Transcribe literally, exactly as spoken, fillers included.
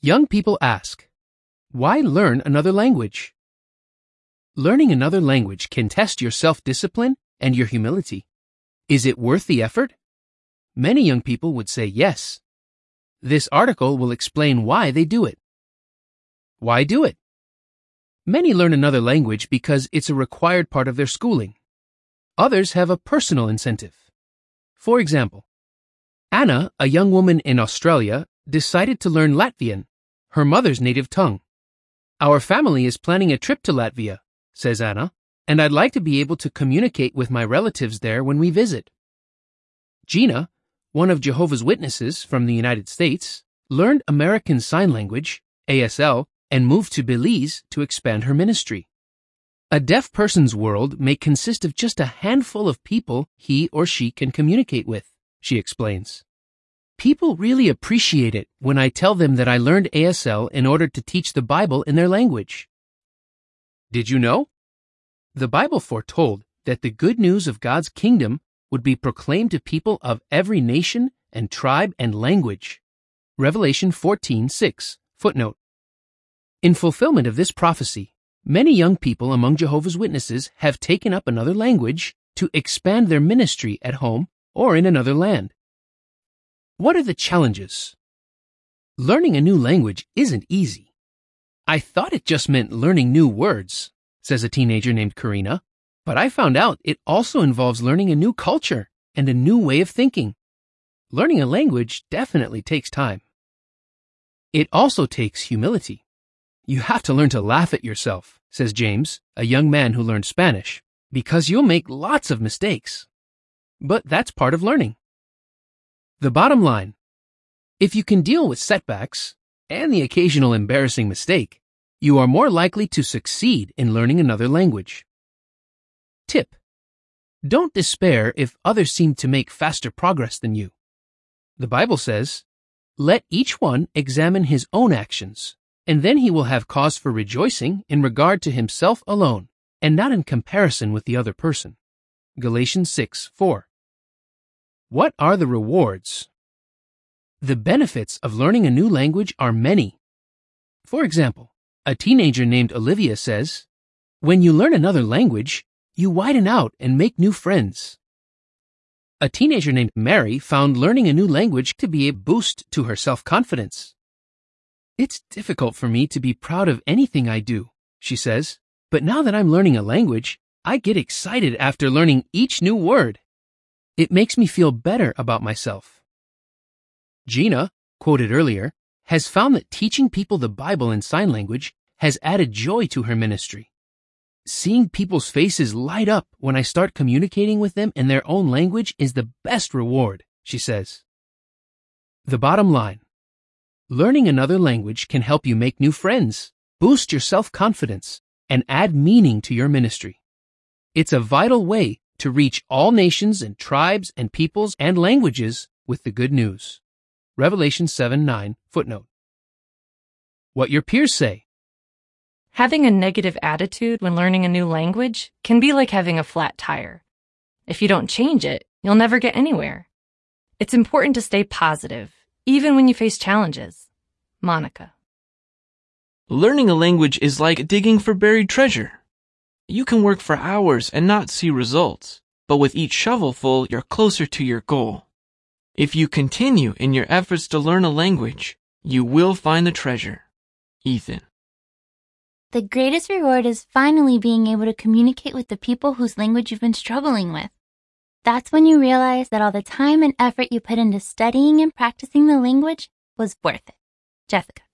Young people ask, why learn another language? Learning another language can test your self-discipline and your humility. Is it worth the effort? Many young people would say yes. This article will explain why they do it. Why do it? Many learn another language because it's a required part of their schooling. Others have a personal incentive. For example, Anna, a young woman in Australia, decided to learn Latvian, her mother's native tongue. Our family is planning a trip to Latvia, says Anna, and I'd like to be able to communicate with my relatives there when we visit. Gina, one of Jehovah's Witnesses from the United States, learned American Sign Language, A S L, and moved to Belize to expand her ministry. A deaf person's world may consist of just a handful of people he or she can communicate with, she explains. People really appreciate it when I tell them that I learned A S L in order to teach the Bible in their language. Did you know? The Bible foretold that the good news of God's kingdom would be proclaimed to people of every nation and tribe and language. Revelation fourteen six, footnote. In fulfillment of this prophecy, many young people among Jehovah's Witnesses have taken up another language to expand their ministry at home or in another land. What are the challenges? Learning a new language isn't easy. I thought it just meant learning new words, says a teenager named Karina, but I found out it also involves learning a new culture and a new way of thinking. Learning a language definitely takes time. It also takes humility. You have to learn to laugh at yourself, says James, a young man who learned Spanish, because you'll make lots of mistakes. But that's part of learning. The bottom line, if you can deal with setbacks and the occasional embarrassing mistake, you are more likely to succeed in learning another language. Tip: don't despair if others seem to make faster progress than you. The Bible says, let each one examine his own actions, and then he will have cause for rejoicing in regard to himself alone, and not in comparison with the other person. Galatians six four. What are the rewards? The benefits of learning a new language are many. For example, a teenager named Olivia says, when you learn another language, you widen out and make new friends. A teenager named Mary found learning a new language to be a boost to her self-confidence. It's difficult for me to be proud of anything I do, she says, but now that I'm learning a language, I get excited after learning each new word. It makes me feel better about myself. Gina, quoted earlier, has found that teaching people the Bible in sign language has added joy to her ministry. Seeing people's faces light up when I start communicating with them in their own language is the best reward, she says. The bottom line, learning another language can help you make new friends, boost your self-confidence, and add meaning to your ministry. It's a vital way to reach all nations and tribes and peoples and languages with the good news. Revelation seven nine, footnote. What your peers say. Having a negative attitude when learning a new language can be like having a flat tire. If you don't change it, you'll never get anywhere. It's important to stay positive, even when you face challenges. Monica. Learning a language is like digging for buried treasure. You can work for hours and not see results, but with each shovelful, you're closer to your goal. If you continue in your efforts to learn a language, you will find the treasure. Ethan. The greatest reward is finally being able to communicate with the people whose language you've been struggling with. That's when you realize that all the time and effort you put into studying and practicing the language was worth it. Jessica.